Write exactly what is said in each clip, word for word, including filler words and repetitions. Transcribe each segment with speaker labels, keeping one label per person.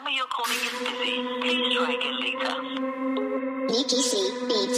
Speaker 1: number you're calling is busy. Please try again later.
Speaker 2: B T C Beats.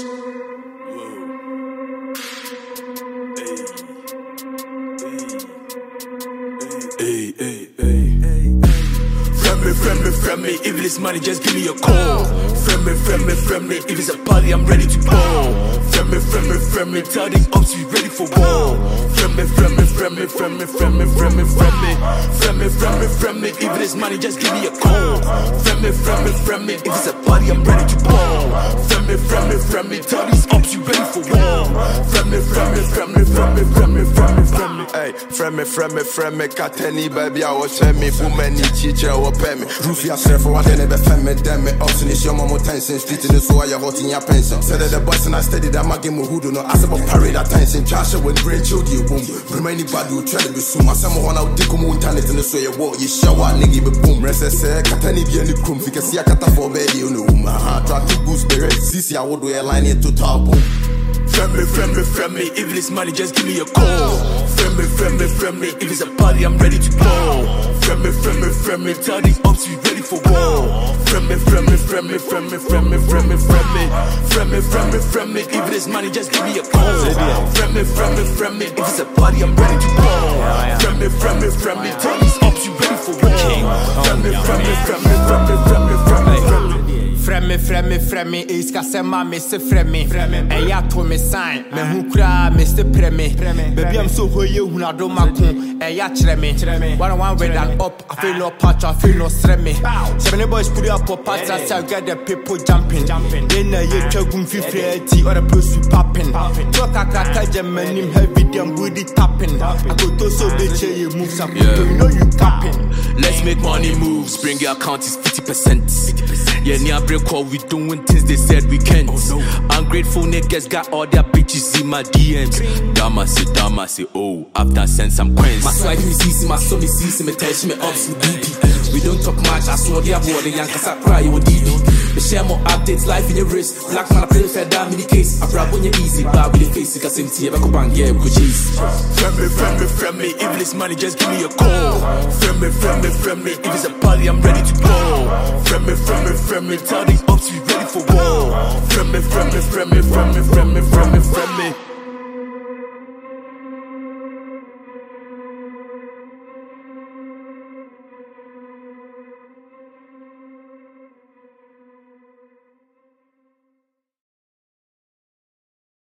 Speaker 3: Hey, hey, hey, hey. Friend me, friend me, friend me. If it's money, just give me a call. Friend me, friend me, friend me. If it's a party, I'm ready to go. Friend me, friend me, friend me. Tell these ups we ready for war. Friend me, friend me, friend me, friend me, friend me, friend me, friend me. Friend me, friend me, friend me. If it's money, just give me a call. Friend me, friend me, friend me. If it's a party, I'm ready to go. Friend me, friend me, friend me. Tell these ups you ready for war. Friend me, friend me, friend me, friend me, friend me, friend me, friend me.
Speaker 4: Hey, friend me, friend me, friend me. Kateni baby, I was send me. Woman, ni chicha or pay me. Rufia self for what they never fend me. Damn me, option is your mama tension. Street in the soil, you're hot in your pension. Said that the boys and I steady that my game who do not ask about parade attention. Chasha with great children, boom. Remind anybody who try to be soon. Someone out dick on talent in the soil, walk you shower, nigga, but boom. Rest say, Katani be any crumb. You can see a cata for baby, you know. Aha, try to boost the rate. Sisi, I would do a line into top.
Speaker 3: Friend me, friend me, friend me. If it's money, just give me a call. Friend me, friend me, friend me. If it's a party, I'm ready to go. Friend me, friend me, friend me. Tell these ups we ready for war. Friend me, friend me, friend me, friend me, friend me, friend me, friend me. Friend me, friend me, friend me. If it's money, just give me a call. Friend me, friend me, friend me. If it's a party, I'm ready to go. Friend me, friend me, friend me. Tell these ups you ready for war. Friend me, friend me, friend me, friend me, friend me, friend me, friend me.
Speaker 5: Friend me, friend me, friend me. Iska sema me se friend me. Eya to me sign. Me hu kra me se pre me. Baby I'm so hoye hu na do makun. Eya chere me. One one red and up. I feel no patch. I feel no stre me. Seven boys put up a patch. I say get the people jumping. Then a ye chagum fi free or the plus we popping. Talk a kaka jam heavy damn booty tapping. I go to so bitch you move some. You know you capping.
Speaker 3: Let's make money moves. Bring your account is fifty percent. Yeah, near break what we doing things they said we can't. Oh, no. Ungrateful niggas got all their bitches in my D Ms. Dama say, Dama say, oh, after I send some coins.
Speaker 6: My swag me see, my soul me see, me touch me up with B P. We don't talk much, I saw the aboard the young cause I cry with D B. We share more updates, life in your wrist. Black man I play fair down in the case. I grab on your easy, bar with the face, cause I'm tea, I go bang, yeah, we go cheese.
Speaker 3: Friend me, friend me, friend me. If it's money, just give me a call. Friend me, friend me, friend me. If it's a party, I'm ready to go. Friend me, friend me, friend me. Tell these ups we ready for war. Friend me, friend me, friend me, friend me, friend me, friend me, friend me.